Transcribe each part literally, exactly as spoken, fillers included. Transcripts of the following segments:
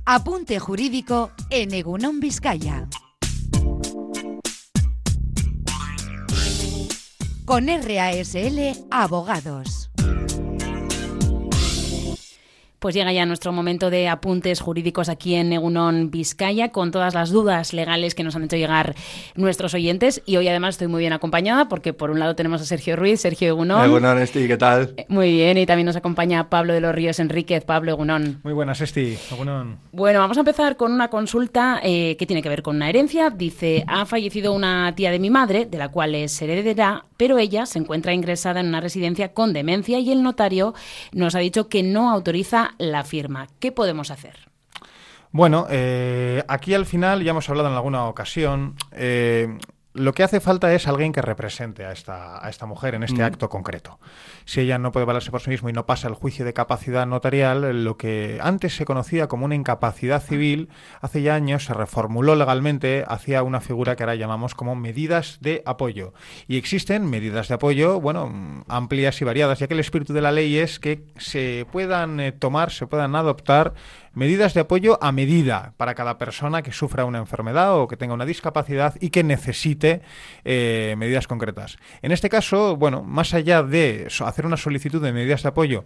Apunte jurídico en Egunon Vizcaya. Con R A S L Abogados. Pues llega ya nuestro momento de apuntes jurídicos aquí en Egunon Vizcaya, con todas las dudas legales que nos han hecho llegar nuestros oyentes. Y hoy además estoy muy bien acompañada porque por un lado tenemos a Sergio Ruiz. Sergio, Egunon. Egunon, Esti, ¿qué tal? Muy bien, y también nos acompaña Pablo de los Ríos Enríquez. Pablo, Egunon. Muy buenas, Esti. Egunon. Bueno, vamos a empezar con una consulta eh, que tiene que ver con una herencia. Dice, ha fallecido una tía de mi madre, de la cual es heredera, pero ella se encuentra ingresada en una residencia con demencia y el notario nos ha dicho que no autoriza la firma. ¿Qué podemos hacer? Bueno, eh, aquí al final, ya hemos hablado en alguna ocasión, eh, lo que hace falta es alguien que represente a esta, a esta mujer en este mm. acto concreto. Si ella no puede valerse por sí misma y no pasa el juicio de capacidad notarial, lo que antes se conocía como una incapacidad civil, hace ya años se reformuló legalmente hacia una figura que ahora llamamos como medidas de apoyo. Y existen medidas de apoyo, bueno, amplias y variadas, ya que el espíritu de la ley es que se puedan eh, tomar, se puedan adoptar medidas de apoyo a medida para cada persona que sufra una enfermedad o que tenga una discapacidad y que necesite eh, medidas concretas. En este caso, bueno, más allá de hacer una solicitud de medidas de apoyo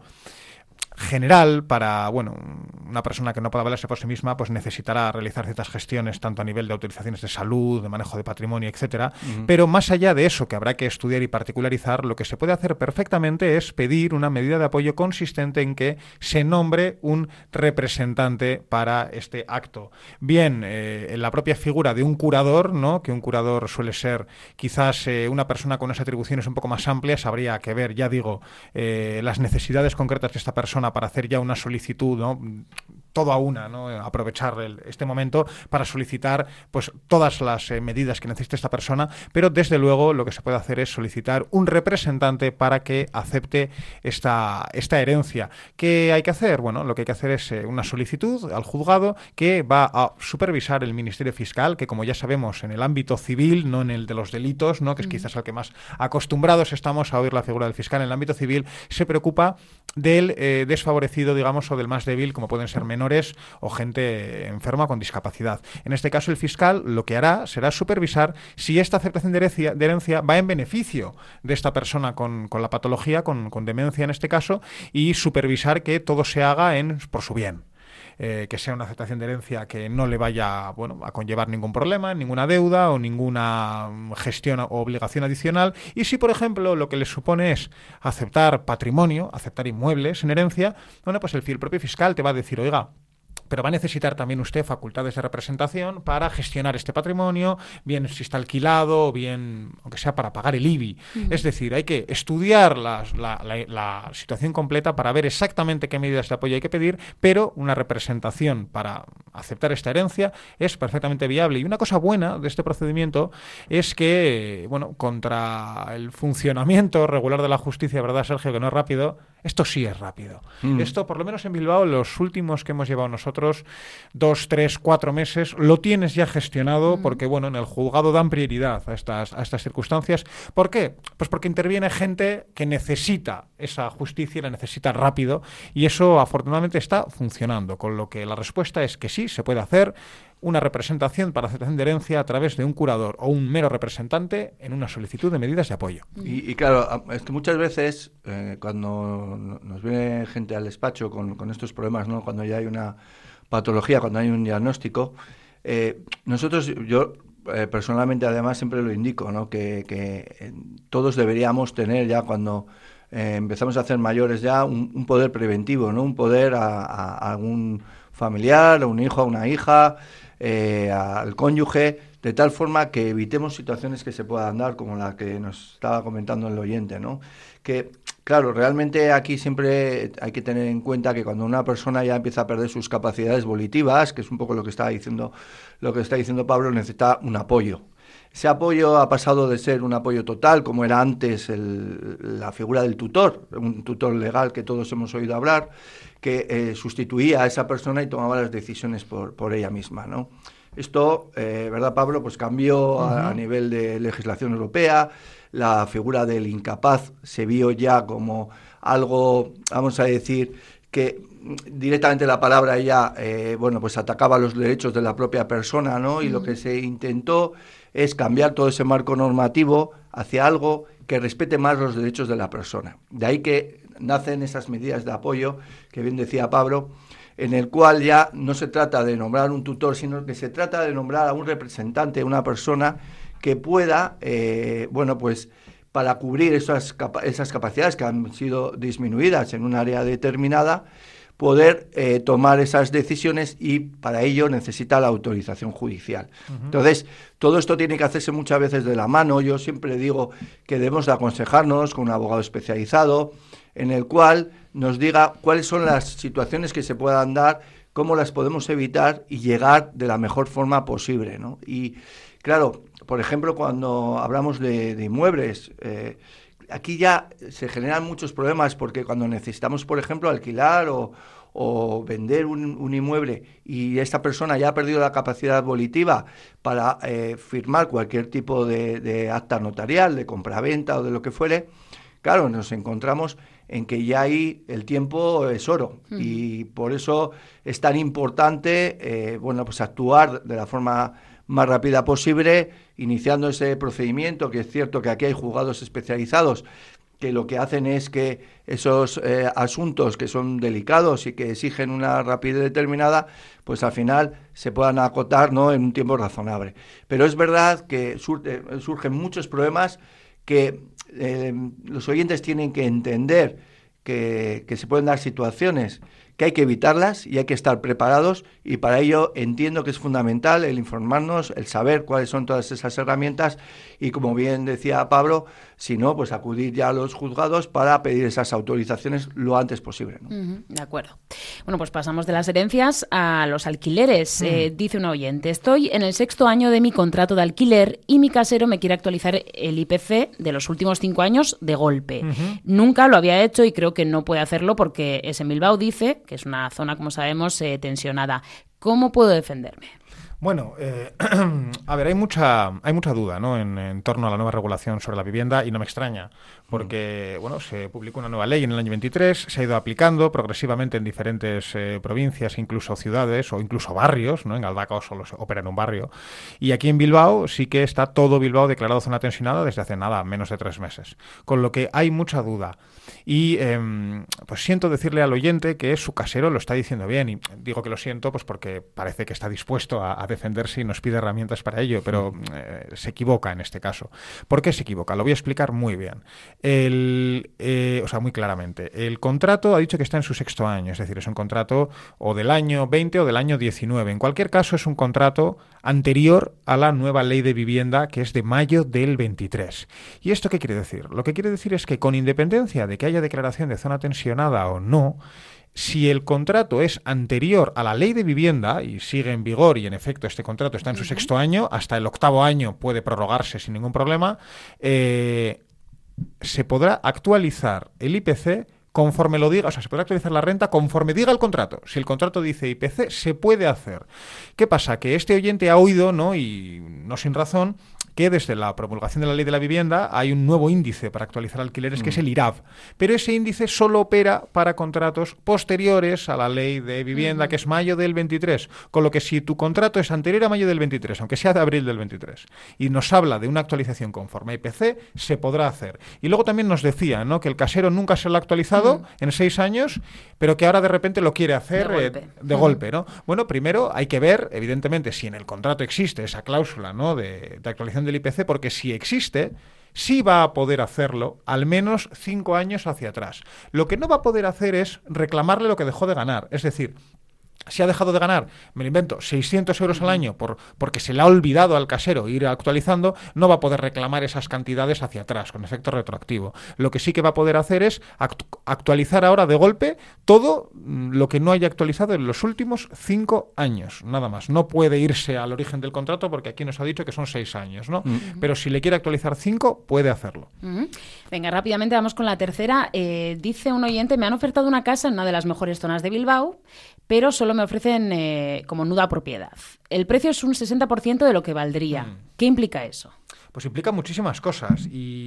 general para, bueno, una persona que no pueda valerse por sí misma, pues necesitará realizar ciertas gestiones tanto a nivel de autorizaciones de salud, de manejo de patrimonio, etcétera. Uh-huh. Pero más allá de eso, que habrá que estudiar y particularizar, lo que se puede hacer perfectamente es pedir una medida de apoyo consistente en que se nombre un representante para este acto. Bien, eh, en la propia figura de un curador, ¿no? Que un curador suele ser quizás eh, una persona con unas atribuciones un poco más amplias, habría que ver, ya digo, eh, las necesidades concretas de esta persona para hacer ya una solicitud, ¿no? Todo a una, ¿no? Aprovechar el, este momento para solicitar pues todas las eh, medidas que necesite esta persona, pero desde luego lo que se puede hacer es solicitar un representante para que acepte esta, esta herencia. ¿Qué hay que hacer? Bueno, lo que hay que hacer es eh, una solicitud al juzgado que va a supervisar el Ministerio Fiscal, que como ya sabemos en el ámbito civil, no en el de los delitos, ¿no? Que es mm. quizás al que más acostumbrados estamos a oír la figura del fiscal, en el ámbito civil se preocupa del eh, desfavorecido, digamos, o del más débil, como pueden ser menores o gente enferma con discapacidad. En este caso, el fiscal lo que hará será supervisar si esta aceptación de herencia, de herencia va en beneficio de esta persona con, con la patología, con, con demencia en este caso, y supervisar que todo se haga en, por su bien. Eh, que sea una aceptación de herencia que no le vaya, bueno, a conllevar ningún problema, ninguna deuda o ninguna gestión o obligación adicional. Y si, por ejemplo, lo que le supone es aceptar patrimonio, aceptar inmuebles en herencia, bueno, pues el, el propio fiscal te va a decir, oiga, pero va a necesitar también usted facultades de representación para gestionar este patrimonio, bien si está alquilado, o bien, aunque sea para pagar el I B I. Uh-huh. Es decir, hay que estudiar la, la, la, la situación completa para ver exactamente qué medidas de apoyo hay que pedir, pero una representación para aceptar esta herencia es perfectamente viable. Y una cosa buena de este procedimiento es que, bueno, contra el funcionamiento regular de la justicia, ¿verdad, Sergio? Que no es rápido, esto sí es rápido. Uh-huh. Esto, por lo menos en Bilbao, los últimos que hemos llevado nosotros, dos, tres, cuatro meses, lo tienes ya gestionado mm. porque, bueno, en el juzgado dan prioridad a estas, a estas circunstancias. ¿Por qué? Pues porque interviene gente que necesita esa justicia y la necesita rápido, y eso afortunadamente está funcionando, con lo que la respuesta es que sí, se puede hacer una representación para aceptación de herencia a través de un curador o un mero representante en una solicitud de medidas de apoyo. Y, y claro, es que muchas veces eh, cuando nos viene gente al despacho con, con estos problemas, ¿no? Cuando ya hay una patología, cuando hay un diagnóstico, eh, nosotros, yo eh, personalmente además siempre lo indico, ¿no? que, que eh, todos deberíamos tener ya cuando eh, empezamos a hacer mayores ya un, un poder preventivo, ¿no? Un poder a, a, a algún familiar, a un hijo, a una hija, eh, al cónyuge, de tal forma que evitemos situaciones que se puedan dar, como la que nos estaba comentando el oyente, ¿no? Que, claro, realmente aquí siempre hay que tener en cuenta que cuando una persona ya empieza a perder sus capacidades volitivas, que es un poco lo que está diciendo, lo que está diciendo Pablo, necesita un apoyo. Ese apoyo ha pasado de ser un apoyo total, como era antes el, la figura del tutor, un tutor legal que todos hemos oído hablar, que eh, sustituía a esa persona y tomaba las decisiones por, por ella misma, ¿no? Esto, eh, ¿verdad, Pablo? Pues cambió uh-huh. a, a nivel de legislación europea. La figura del incapaz se vio ya como algo, vamos a decir, que directamente la palabra ya, eh, bueno, pues atacaba los derechos de la propia persona, ¿no? Y mm. lo que se intentó es cambiar todo ese marco normativo hacia algo que respete más los derechos de la persona. De ahí que nacen esas medidas de apoyo, que bien decía Pablo, en el cual ya no se trata de nombrar un tutor, sino que se trata de nombrar a un representante, una persona que pueda, eh, bueno, pues para cubrir esas, capa- esas capacidades que han sido disminuidas en un área determinada, poder eh, tomar esas decisiones, y para ello necesita la autorización judicial. Uh-huh. Entonces, todo esto tiene que hacerse muchas veces de la mano. Yo siempre digo que debemos de aconsejarnos con un abogado especializado, en el cual nos diga cuáles son las situaciones que se puedan dar, cómo las podemos evitar y llegar de la mejor forma posible, ¿no? Y claro, por ejemplo, cuando hablamos de, de inmuebles, eh, aquí ya se generan muchos problemas, porque cuando necesitamos, por ejemplo, alquilar o, o vender un, un inmueble y esta persona ya ha perdido la capacidad volitiva para eh, firmar cualquier tipo de, de acta notarial, de compraventa o de lo que fuere, claro, nos encontramos en que ya ahí el tiempo es oro, mm. y por eso es tan importante eh, bueno, pues actuar de la forma más rápida posible, iniciando ese procedimiento, que es cierto que aquí hay juzgados especializados que lo que hacen es que esos eh, asuntos que son delicados y que exigen una rapidez determinada, pues al final se puedan acotar, ¿no?, en un tiempo razonable. Pero es verdad que surte, surgen muchos problemas que eh, los oyentes tienen que entender que, que se pueden dar situaciones que hay que evitarlas y hay que estar preparados, y para ello entiendo que es fundamental el informarnos, el saber cuáles son todas esas herramientas, y como bien decía Pablo, si no, pues acudir ya a los juzgados para pedir esas autorizaciones lo antes posible, ¿no? Uh-huh, de acuerdo. Bueno, pues pasamos de las herencias a los alquileres. Uh-huh. Eh, dice un oyente: estoy en el sexto año de mi contrato de alquiler y mi casero me quiere actualizar el I P C de los últimos cinco años de golpe. Uh-huh. Nunca lo había hecho y creo que no puede hacerlo porque es en Bilbao, dice, que es una zona, como sabemos, eh, tensionada. ¿Cómo puedo defenderme? Bueno, eh, a ver, hay mucha hay mucha duda, ¿no?, en, en torno a la nueva regulación sobre la vivienda, y no me extraña, porque bueno, se publicó una nueva ley en el año veintitrés, se ha ido aplicando progresivamente en diferentes eh, provincias, incluso ciudades o incluso barrios, ¿no? En Galdacao solo se opera en un barrio, y aquí en Bilbao sí que está todo Bilbao declarado zona tensionada desde hace nada, menos de tres meses, con lo que hay mucha duda. Y eh, pues siento decirle al oyente que su casero lo está diciendo bien, y digo que lo siento pues porque parece que está dispuesto a, a defenderse y nos pide herramientas para ello, pero eh, se equivoca en este caso. ¿Por qué se equivoca? Lo voy a explicar muy bien. El, eh, o sea, muy claramente. El contrato ha dicho que está en su sexto año, es decir, es un contrato o del año veinte o del año diecinueve. En cualquier caso, es un contrato anterior a la nueva ley de vivienda, que es de mayo del veintitrés. ¿Y esto qué quiere decir? Lo que quiere decir es que, con independencia de que haya declaración de zona tensionada o no, si el contrato es anterior a la ley de vivienda y sigue en vigor, y en efecto este contrato está en su uh-huh. sexto año, hasta el octavo año puede prorrogarse sin ningún problema, eh, se podrá actualizar el I P C conforme lo diga, o sea, se podrá actualizar la renta conforme diga el contrato. Si el contrato dice I P C, se puede hacer. ¿Qué pasa? Que este oyente ha oído, ¿no?, y no sin razón, que desde la promulgación de la ley de la vivienda hay un nuevo índice para actualizar alquileres, mm. que es el I R A V. Pero ese índice solo opera para contratos posteriores a la ley de vivienda, mm. que es mayo del veintitrés. Con lo que, si tu contrato es anterior a mayo del veintitrés, aunque sea de abril del veintitrés, y nos habla de una actualización conforme a I P C, se podrá hacer. Y luego también nos decía, ¿no?, que el casero nunca se lo ha actualizado mm. en seis años, pero que ahora de repente lo quiere hacer de golpe, eh, de mm. golpe, ¿no? Bueno, primero hay que ver, evidentemente, si en el contrato existe esa cláusula, ¿no?, de, de actualización del I P C, porque si existe, sí va a poder hacerlo al menos cinco años hacia atrás. Lo que no va a poder hacer es reclamarle lo que dejó de ganar. Es decir, si ha dejado de ganar, me lo invento, seiscientos euros al año por, porque se le ha olvidado al casero ir actualizando, no va a poder reclamar esas cantidades hacia atrás, con efecto retroactivo. Lo que sí que va a poder hacer es actu- actualizar ahora de golpe todo lo que no haya actualizado en los últimos cinco años, nada más. No puede irse al origen del contrato, porque aquí nos ha dicho que son seis años, ¿no? Uh-huh. Pero si le quiere actualizar cinco, puede hacerlo. Uh-huh. Venga, rápidamente vamos con la tercera. Eh, dice un oyente: me han ofertado una casa en una de las mejores zonas de Bilbao, pero solo me ofrecen eh, como nuda propiedad. El precio es un sesenta por ciento de lo que valdría. Mm. ¿Qué implica eso? pues implica muchísimas cosas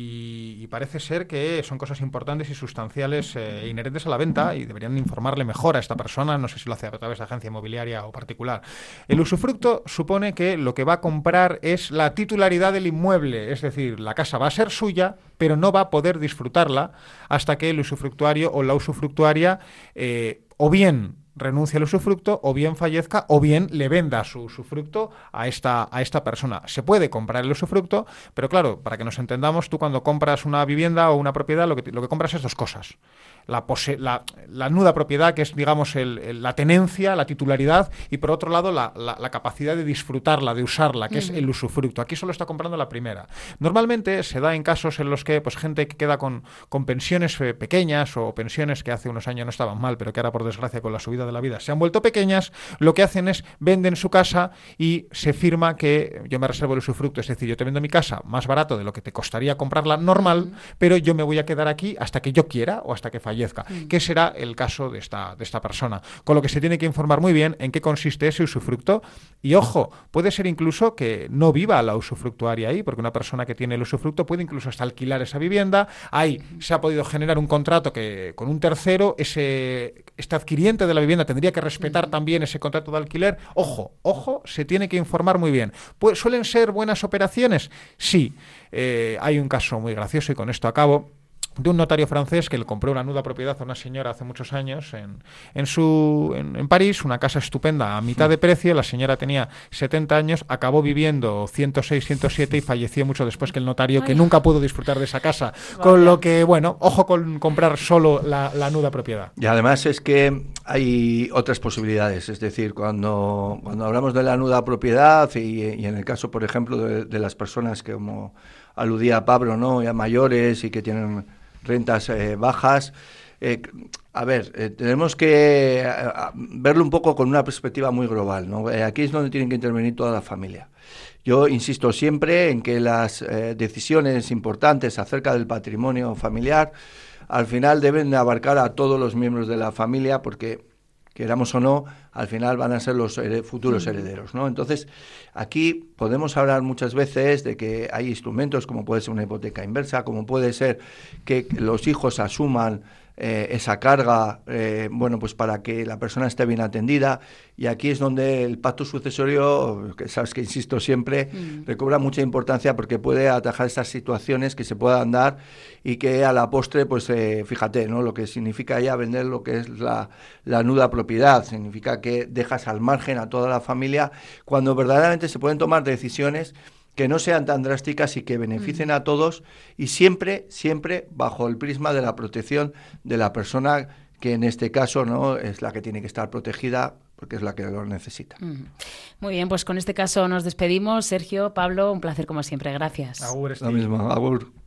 y, y parece ser que son cosas importantes y sustanciales eh, inherentes a la venta y deberían informarle mejor a esta persona, no sé si lo hace a través de agencia inmobiliaria o particular. El usufructo supone que lo que va a comprar es la titularidad del inmueble, es decir, la casa va a ser suya, pero no va a poder disfrutarla hasta que el usufructuario o la usufructuaria eh, o bien renuncia al usufructo, o bien fallezca, o bien le venda su usufructo a esta, a esta persona. Se puede comprar el usufructo, pero claro, para que nos entendamos, tú cuando compras una vivienda o una propiedad, lo que, lo que compras es dos cosas. La, pose la, la nuda propiedad, que es, digamos, el, el, la tenencia, la titularidad, y por otro lado, la, la, la capacidad de disfrutarla, de usarla, que uh-huh. es el usufructo. Aquí solo está comprando la primera. Normalmente se da en casos en los que pues gente que queda con, con pensiones eh, pequeñas o pensiones que hace unos años no estaban mal, pero que ahora, por desgracia, con la subida de la vida se han vuelto pequeñas, lo que hacen es venden su casa y se firma que yo me reservo el usufructo, es decir, yo te vendo mi casa más barato de lo que te costaría comprarla normal, uh-huh. pero yo me voy a quedar aquí hasta que yo quiera o hasta que fallezca, uh-huh. que será el caso de esta, de esta persona. Con lo que se tiene que informar muy bien en qué consiste ese usufructo y, ojo, puede ser incluso que no viva la usufructuaria ahí, porque una persona que tiene el usufructo puede incluso hasta alquilar esa vivienda, ahí se ha podido generar un contrato que con un tercero, ese este adquiriente de la vivienda tendría que respetar también ese contrato de alquiler. Ojo, ojo, se tiene que informar muy bien. Pues, ¿suelen ser buenas operaciones? Sí. Eh, hay un caso muy gracioso y con esto acabo, de un notario francés que le compró una nuda propiedad a una señora hace muchos años en, en, su, en, en París, una casa estupenda a mitad de precio. La señora tenía setenta años, acabó viviendo ciento seis, ciento siete y falleció mucho después que el notario, Ay. que nunca pudo disfrutar de esa casa. Vaya. Con lo que, bueno, ojo con comprar solo la, la nuda propiedad. Y además es que hay otras posibilidades, es decir, cuando, cuando hablamos de la nuda propiedad y, y en el caso, por ejemplo, de, de las personas que, como aludía Pablo, ¿no?, ya mayores y que tienen rentas eh, bajas, eh, a ver, eh, tenemos que eh, verlo un poco con una perspectiva muy global, ¿no? Eh, aquí es donde tienen que intervenir toda la familia. Yo insisto siempre en que las eh, decisiones importantes acerca del patrimonio familiar al final deben de abarcar a todos los miembros de la familia, porque queramos o no, al final van a ser los hered- futuros herederos, ¿no? Entonces, aquí podemos hablar muchas veces de que hay instrumentos como puede ser una hipoteca inversa, como puede ser que los hijos asuman eh, esa carga, eh, bueno, pues para que la persona esté bien atendida, y aquí es donde el pacto sucesorio, que sabes que insisto siempre, mm. recobra mucha importancia porque puede atajar estas situaciones que se puedan dar y que a la postre, pues eh, fíjate, ¿no?, lo que significa ya vender lo que es la, la nuda propiedad, significa que dejas al margen a toda la familia cuando verdaderamente se pueden tomar decisiones que no sean tan drásticas y que beneficien a todos, y siempre, siempre bajo el prisma de la protección de la persona que en este caso, ¿no?, es la que tiene que estar protegida porque es la que lo necesita. Mm. Muy bien, pues con este caso nos despedimos. Sergio, Pablo, un placer como siempre. Gracias. Agur, lo mismo, agur.